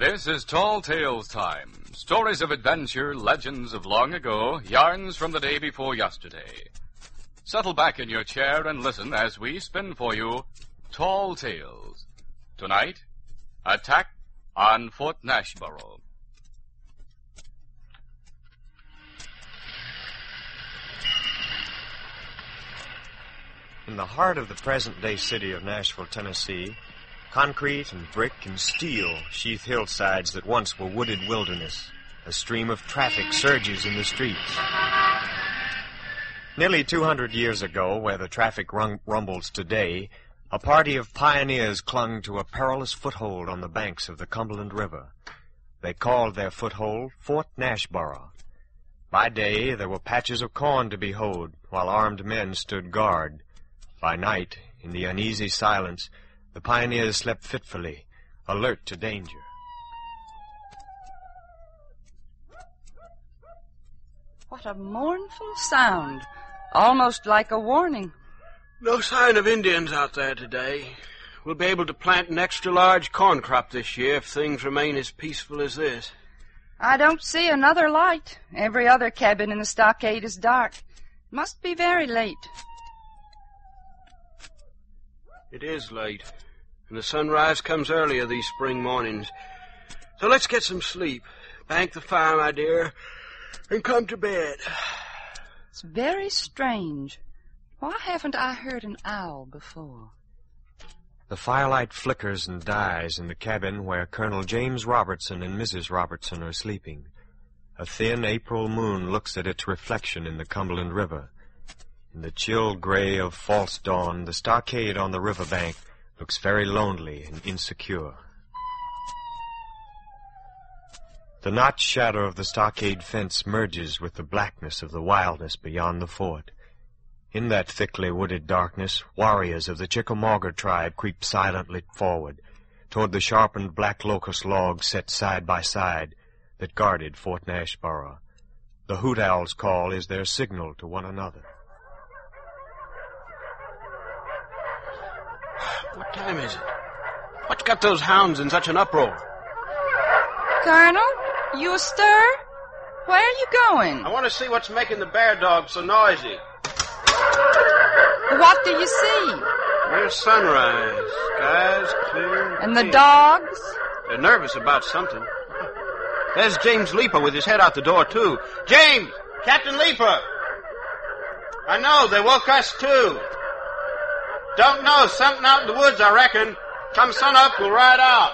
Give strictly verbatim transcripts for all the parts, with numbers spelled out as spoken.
This is Tall Tales Time. Stories of adventure, legends of long ago, yarns from the day before yesterday. Settle back in your chair and listen as we spin for you Tall Tales. Tonight, Attack on Fort Nashboro. In the heart of the present-day city of Nashville, Tennessee, concrete and brick and steel sheath hillsides that once were wooded wilderness. A stream of traffic surges in the streets. Nearly two hundred years ago, where the traffic rum- rumbles today, a party of pioneers clung to a perilous foothold on the banks of the Cumberland River. They called their foothold Fort Nashboro. By day, there were patches of corn to be hoed, while armed men stood guard. By night, in the uneasy silence, the pioneers slept fitfully, alert to danger. What a mournful sound, almost like a warning. No sign of Indians out there today. We'll be able to plant an extra large corn crop this year if things remain as peaceful as this. I don't see another light. Every other cabin in the stockade is dark. Must be very late. It is late, and the sunrise comes earlier these spring mornings. So let's get some sleep. Bank the fire, my dear, and come to bed. It's very strange. Why haven't I heard an owl before? The firelight flickers and dies in the cabin where Colonel James Robertson and Missus Robertson are sleeping. A thin April moon looks at its reflection in the Cumberland River. In the chill gray of false dawn, the stockade on the riverbank looks very lonely and insecure. The notched shadow of the stockade fence merges with the blackness of the wildness beyond the fort. In that thickly wooded darkness, warriors of the Chickamauga tribe creep silently forward toward the sharpened black locust logs set side by side that guarded Fort Nashboro. The hoot owl's call is their signal to one another. What time is it? What's got those hounds in such an uproar? Colonel, you astir? Where are you going? I want to see what's making the bear dogs so noisy. What do you see? There's sunrise. Sky's clear. And the dogs? They're nervous about something. There's James Leeper with his head out the door, too. James! Captain Leeper! I know, they woke us, too. Don't know, something out in the woods, I reckon. Come sunup, we'll ride out.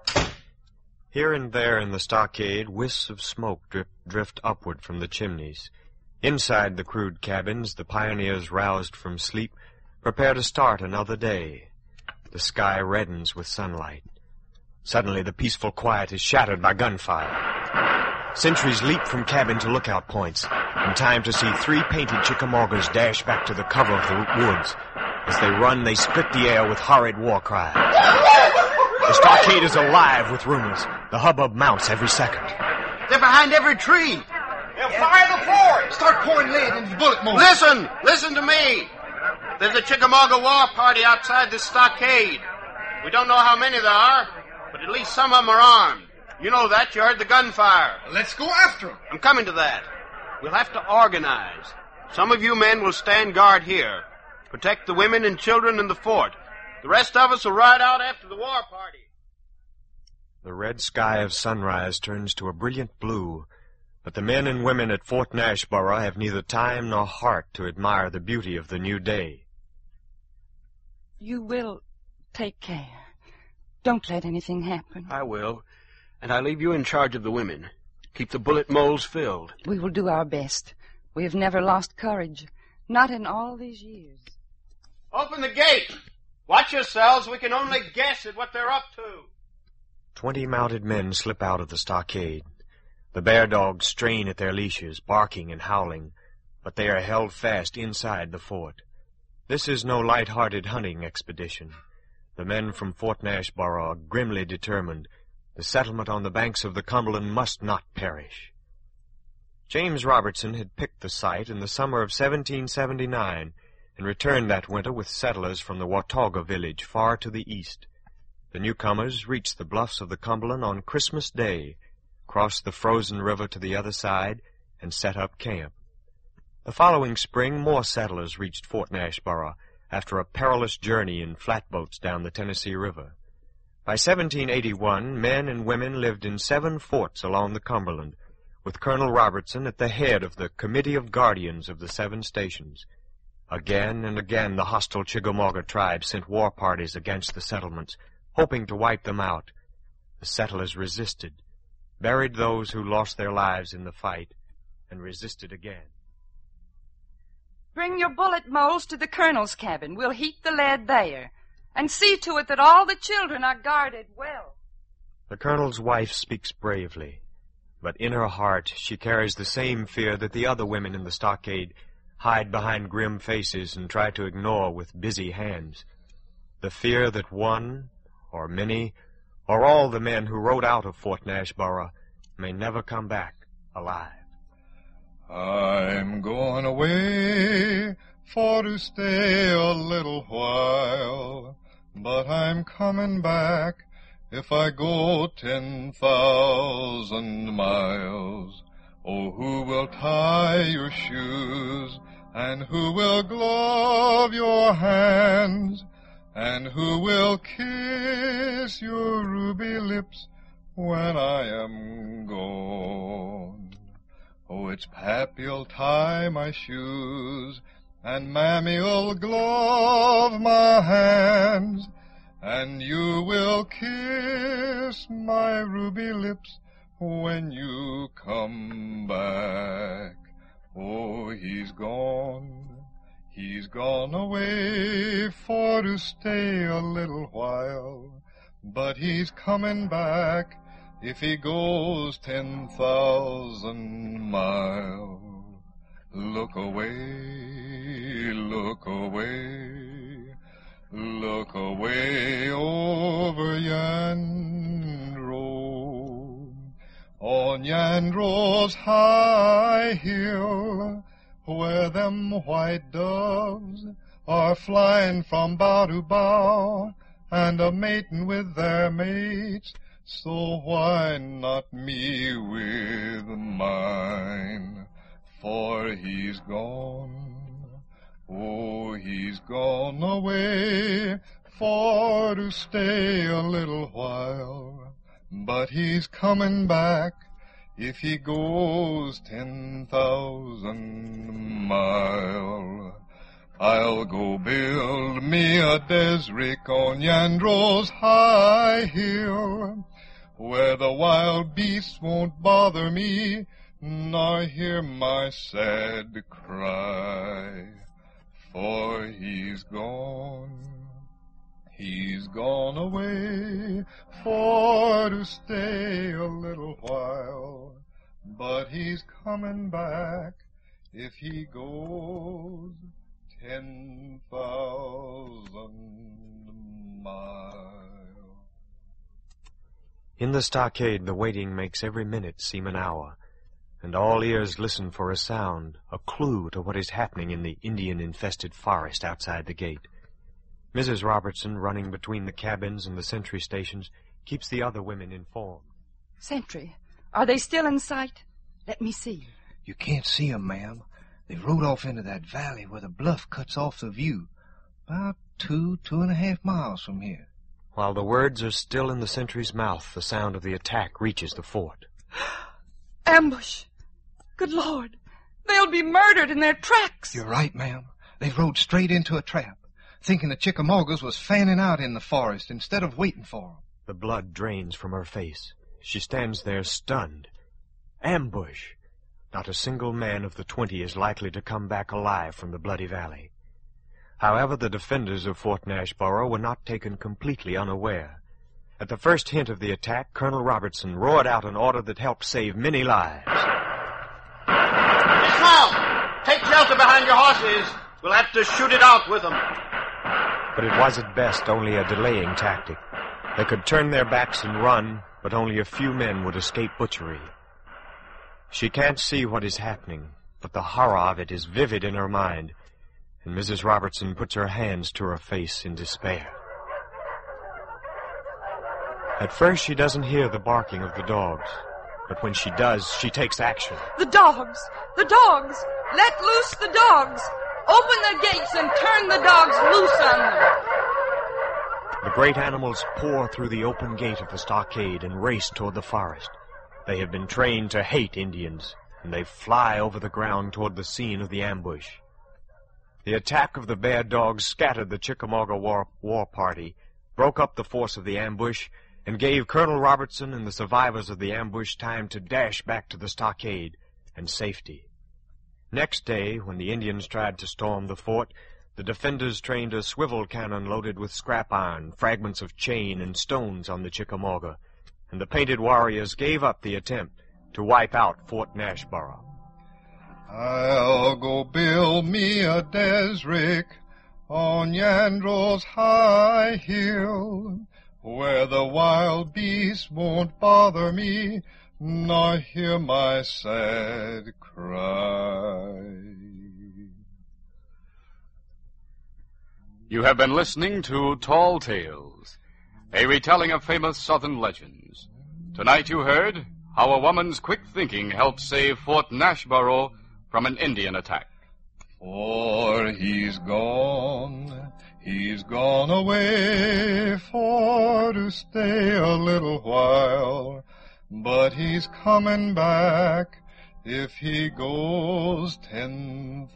Here and there in the stockade, wisps of smoke drip, drift upward from the chimneys. Inside the crude cabins, the pioneers roused from sleep prepare to start another day. The sky reddens with sunlight. Suddenly, the peaceful quiet is shattered by gunfire. Sentries leap from cabin to lookout points, in time to see three painted Chickamaugas dash back to the cover of the woods. As they run, they split the air with horrid war cries. The stockade is alive with rumors. The hubbub mounts every second. They're behind every tree. They'll fire the fort. Start pouring lead into the bullet mold. Listen! Listen to me! There's a Chickamauga war party outside this stockade. We don't know how many there are, but at least some of them are armed. You know that. You heard the gunfire. Let's go after them. I'm coming to that. We'll have to organize. Some of you men will stand guard here. Protect the women and children in the fort. The rest of us will ride out after the war party. The red sky of sunrise turns to a brilliant blue, but the men and women at Fort Nashboro have neither time nor heart to admire the beauty of the new day. You will take care. Don't let anything happen. I will. And I leave you in charge of the women. Keep the bullet molds filled. We will do our best. We have never lost courage. Not in all these years. Open the gate. Watch yourselves. We can only guess at what they're up to. Twenty mounted men slip out of the stockade. The bear dogs strain at their leashes, barking and howling, but they are held fast inside the fort. This is no light-hearted hunting expedition. The men from Fort Nashboro are grimly determined. The settlement on the banks of the Cumberland must not perish. James Robertson had picked the site in the summer of seventeen seventy-nine and returned that winter with settlers from the Watauga village far to the east. The newcomers reached the bluffs of the Cumberland on Christmas Day, crossed the frozen river to the other side, and set up camp. The following spring, more settlers reached Fort Nashboro after a perilous journey in flatboats down the Tennessee River. By seventeen eighty-one, men and women lived in seven forts along the Cumberland, with Colonel Robertson at the head of the Committee of Guardians of the Seven Stations. Again and again the hostile Chickamauga tribe sent war parties against the settlements, hoping to wipe them out. The settlers resisted, buried those who lost their lives in the fight, and resisted again. Bring your bullet molds to the colonel's cabin. We'll heat the lead there. And see to it that all the children are guarded well. The colonel's wife speaks bravely, but in her heart she carries the same fear that the other women in the stockade hide behind grim faces and try to ignore with busy hands. The fear that one, or many, or all the men who rode out of Fort Nashboro may never come back alive. I'm going away for to stay a little while, but I'm coming back if I go ten thousand miles. Oh, who will tie your shoes, and who will glove your hands, and who will kiss your ruby lips when I am gone? Oh, it's Pappy'll tie my shoes, and Mammy'll glove my hands, and you will kiss my ruby lips when you come back. Oh, he's gone, he's gone away for to stay a little while, but he's coming back if he goes ten thousand miles. Look away, look away, look away over yon road. On yon road's high hill, where them white doves are flying from bough to bough, and a-mating with their mates, so why not me with mine? For he's gone, oh, he's gone away for to stay a little while, but he's coming back if he goes ten thousand mile. I'll go build me a desrick on Yandro's high hill, where the wild beasts won't bother me, nor hear my sad cry. For he's gone, he's gone away for to stay a little while, but he's coming back if he goes ten thousand miles. In the stockade, the waiting makes every minute seem an hour, and all ears listen for a sound, a clue to what is happening in the Indian-infested forest outside the gate. Missus Robertson, running between the cabins and the sentry stations, keeps the other women informed. Sentry, are they still in sight? Let me see. You can't see 'em, ma'am. They rode off into that valley where the bluff cuts off the view, about two, two and a half miles from here. While the words are still in the sentry's mouth, the sound of the attack reaches the fort. Ambush! Good Lord! They'll be murdered in their tracks! You're right, ma'am. They rode straight into a trap, thinking the Chickamaugas was fanning out in the forest instead of waiting for 'em. The blood drains from her face. She stands there stunned. Ambush! Not a single man of the twenty is likely to come back alive from the Bloody Valley. However, the defenders of Fort Nashboro were not taken completely unaware. At the first hint of the attack, Colonel Robertson roared out an order that helped save many lives. Dismount! Take shelter behind your horses. We'll have to shoot it out with them. But it was at best only a delaying tactic. They could turn their backs and run, but only a few men would escape butchery. She can't see what is happening, but the horror of it is vivid in her mind, and Missus Robertson puts her hands to her face in despair. At first, she doesn't hear the barking of the dogs, but when she does, she takes action. The dogs! The dogs! Let loose the dogs! Open the gates and turn the dogs loose on them! The great animals pour through the open gate of the stockade and race toward the forest. They have been trained to hate Indians, and they fly over the ground toward the scene of the ambush. The attack of the bear dogs scattered the Chickamauga war, war party, broke up the force of the ambush, and gave Colonel Robertson and the survivors of the ambush time to dash back to the stockade and safety. Next day, when the Indians tried to storm the fort, the defenders trained a swivel cannon loaded with scrap iron, fragments of chain, and stones on the Chickamauga, and the painted warriors gave up the attempt to wipe out Fort Nashboro. I'll go build me a desrick on Yandro's high hill, where the wild beasts won't bother me, nor hear my sad cry. You have been listening to Tall Tales, a retelling of famous Southern legends. Tonight you heard how a woman's quick thinking helped save Fort Nashboro from an Indian attack. For he's gone, he's gone away for to stay a little while, but he's coming back if he goes ten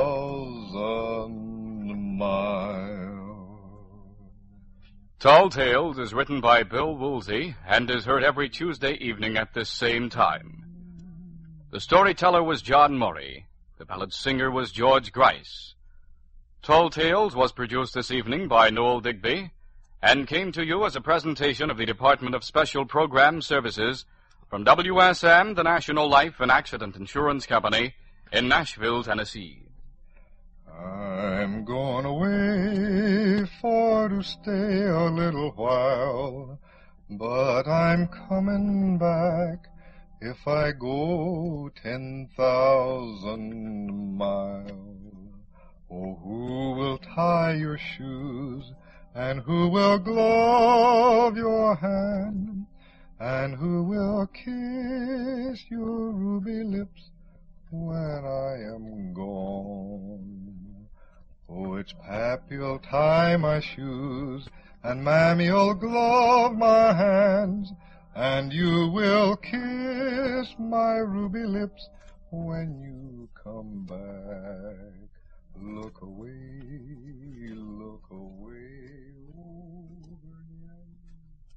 thousand miles. Tall Tales is written by Bill Woolsey and is heard every Tuesday evening at this same time. The storyteller was John Murray. The ballad singer was George Grice. Tall Tales was produced this evening by Noel Digby and came to you as a presentation of the Department of Special Program Services from W S M, the National Life and Accident Insurance Company, in Nashville, Tennessee. I'm going away for to stay a little while, but I'm coming back if I go ten thousand miles. Oh, who will tie your shoes, and who will glove your hand, and who will kiss your ruby lips when I am gone? Oh, it's Pappy'll tie my shoes, and Mammy'll glove my hands, and you will kiss my ruby lips when you come back. Look away, look away over yonder.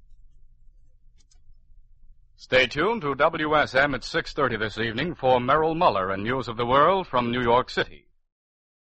Stay tuned to W S M at six thirty this evening for Merrill Muller and News of the World from New York City.